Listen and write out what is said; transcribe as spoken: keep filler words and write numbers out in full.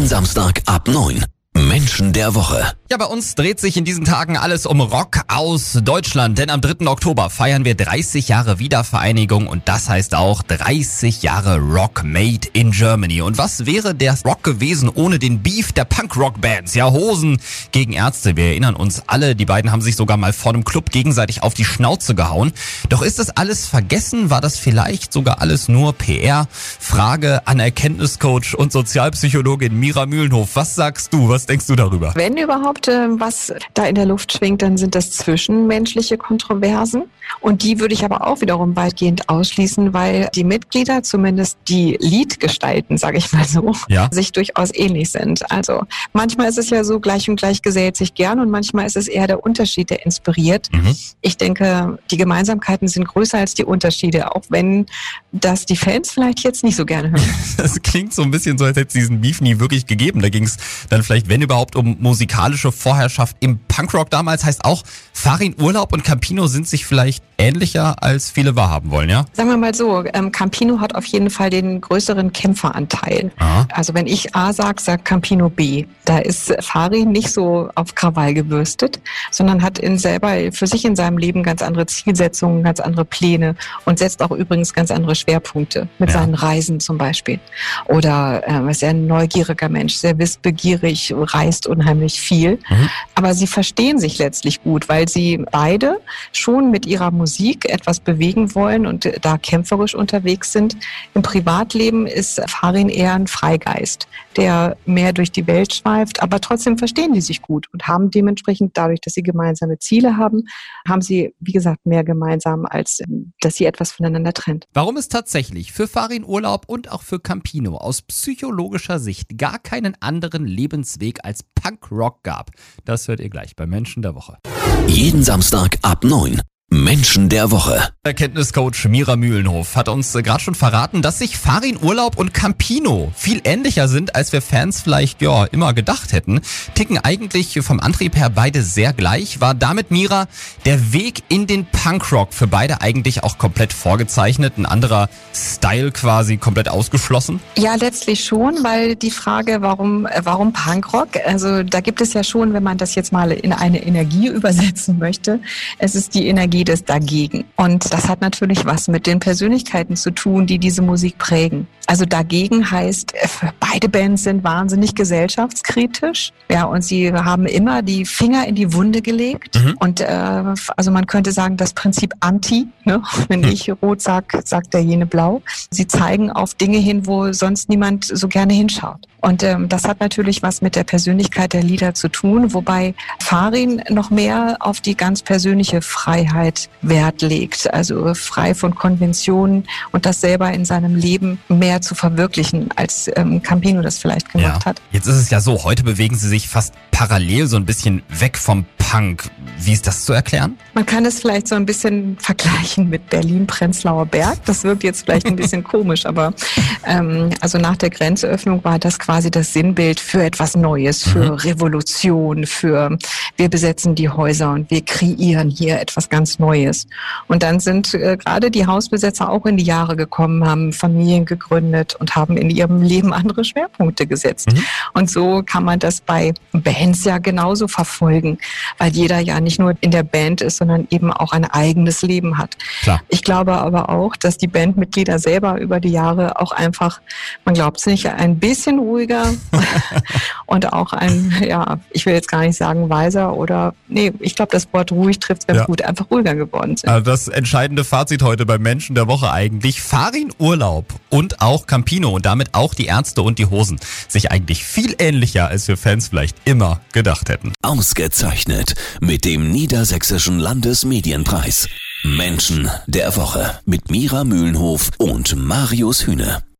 Jeden Samstag ab neun. Menschen der Woche. Ja, bei uns dreht sich in diesen Tagen alles um Rock aus Deutschland, denn am dritten Oktober feiern wir dreißig Jahre Wiedervereinigung und das heißt auch dreißig Jahre Rock Made in Germany. Und was wäre der Rock gewesen ohne den Beef der Punk-Rock-Bands? Ja, Hosen gegen Ärzte, wir erinnern uns alle, die beiden haben sich sogar mal vor einem Club gegenseitig auf die Schnauze gehauen. Doch ist das alles vergessen? War das vielleicht sogar alles nur P R? Frage an Erkenntniscoach und Sozialpsychologin Mira Mühlenhof. Was sagst du? Was denkst du darüber? Wenn überhaupt äh, was da in der Luft schwingt, dann sind das zwischenmenschliche Kontroversen. Und die würde ich aber auch wiederum weitgehend ausschließen, weil die Mitglieder, zumindest die Liedgestalten, sage ich mal so, ja. sich durchaus ähnlich sind. Also manchmal ist es ja so, gleich und gleich gesellt sich gern und manchmal ist es eher der Unterschied, der inspiriert. Mhm. Ich denke, die Gemeinsamkeiten sind größer als die Unterschiede, auch wenn das die Fans vielleicht jetzt nicht so gerne hören. Das klingt so ein bisschen so, als hätte es diesen Beef nie wirklich gegeben. Da ging es dann vielleicht, wenn überhaupt, um musikalische Vorherrschaft im Punkrock damals. Heißt auch, Farin Urlaub und Campino sind sich vielleicht ähnlicher, als viele wahrhaben wollen, ja? Sagen wir mal so, ähm, Campino hat auf jeden Fall den größeren Kämpferanteil. Aha. Also wenn ich A sage, sagt Campino B. Da ist Farin nicht so auf Krawall gebürstet, sondern hat in selber für sich in seinem Leben ganz andere Zielsetzungen, ganz andere Pläne und setzt auch übrigens ganz andere Schwerpunkte mit Ja. seinen Reisen zum Beispiel. Oder ähm, ist er ein neugieriger Mensch, sehr wissbegierig, reist unheimlich viel. Mhm. Aber sie verstehen sich letztlich gut, weil sie beide schon mit ihrer Musik etwas bewegen wollen und da kämpferisch unterwegs sind. Im Privatleben ist Farin eher ein Freigeist, der mehr durch die Welt schweift, aber trotzdem verstehen die sich gut und haben dementsprechend dadurch, dass sie gemeinsame Ziele haben, haben sie, wie gesagt, mehr gemeinsam, als dass sie etwas voneinander trennt. Warum es tatsächlich für Farin Urlaub und auch für Campino aus psychologischer Sicht gar keinen anderen Lebensweg als Punkrock gab, das hört ihr gleich bei Menschen der Woche. Jeden Samstag ab neun. Menschen der Woche. Erkenntniscoach Mira Mühlenhof hat uns äh, gerade schon verraten, dass sich Farin Urlaub und Campino viel ähnlicher sind, als wir Fans vielleicht ja immer gedacht hätten. Ticken eigentlich vom Antrieb her beide sehr gleich. War damit, Mira, der Weg in den Punkrock für beide eigentlich auch komplett vorgezeichnet? Ein anderer Style quasi komplett ausgeschlossen? Ja, letztlich schon, weil die Frage, warum, äh, warum Punkrock? Also da gibt es ja schon, wenn man das jetzt mal in eine Energie übersetzen möchte, es ist die Energie des Dagegen. Und das hat natürlich was mit den Persönlichkeiten zu tun, die diese Musik prägen. Also dagegen heißt, beide Bands sind wahnsinnig gesellschaftskritisch. Ja, und sie haben immer die Finger in die Wunde gelegt. Mhm. Und äh, also man könnte sagen, das Prinzip Anti, ne? Wenn ich rot sag, sagt der jene blau. Sie zeigen auf Dinge hin, wo sonst niemand so gerne hinschaut. Und ähm, das hat natürlich was mit der Persönlichkeit der Lieder zu tun, wobei Farin noch mehr auf die ganz persönliche Freiheit Wert legt, also frei von Konventionen und das selber in seinem Leben mehr zu verwirklichen, als ähm, Campino das vielleicht gemacht Ja. hat. Jetzt ist es ja so, heute bewegen sie sich fast parallel so ein bisschen weg vom Punk. Wie ist das zu erklären? Man kann es vielleicht so ein bisschen vergleichen mit Berlin-Prenzlauer Berg. Das wirkt jetzt vielleicht ein bisschen komisch, aber ähm, also nach der Grenzöffnung war das quasi das Sinnbild für etwas Neues, für Mhm. Revolution, für wir besetzen die Häuser und wir kreieren hier etwas ganz Neues. Und dann sind äh, gerade die Hausbesetzer auch in die Jahre gekommen, haben Familien gegründet und haben in ihrem Leben andere Schwerpunkte gesetzt. Mhm. Und so kann man das bei Bands ja genauso verfolgen, weil jeder ja nicht nur in der Band ist, sondern eben auch ein eigenes Leben hat. Klar. Ich glaube aber auch, dass die Bandmitglieder selber über die Jahre auch einfach, man glaubt es nicht, ein bisschen ruhiger und auch ein, ja, ich will jetzt gar nicht sagen weiser oder, nee, ich glaube, das Wort ruhig trifft es ganz Ja. gut, einfach ruhiger geworden sind. Also das entscheidende Fazit heute beim Menschen der Woche eigentlich. Farin Urlaub und auch Campino und damit auch die Ärzte und die Hosen sich eigentlich viel ähnlicher, als wir Fans vielleicht immer gedacht hätten. Ausgezeichnet mit dem Niedersächsischen Landesmedienpreis. Menschen der Woche mit Mira Mühlenhof und Marius Hühne.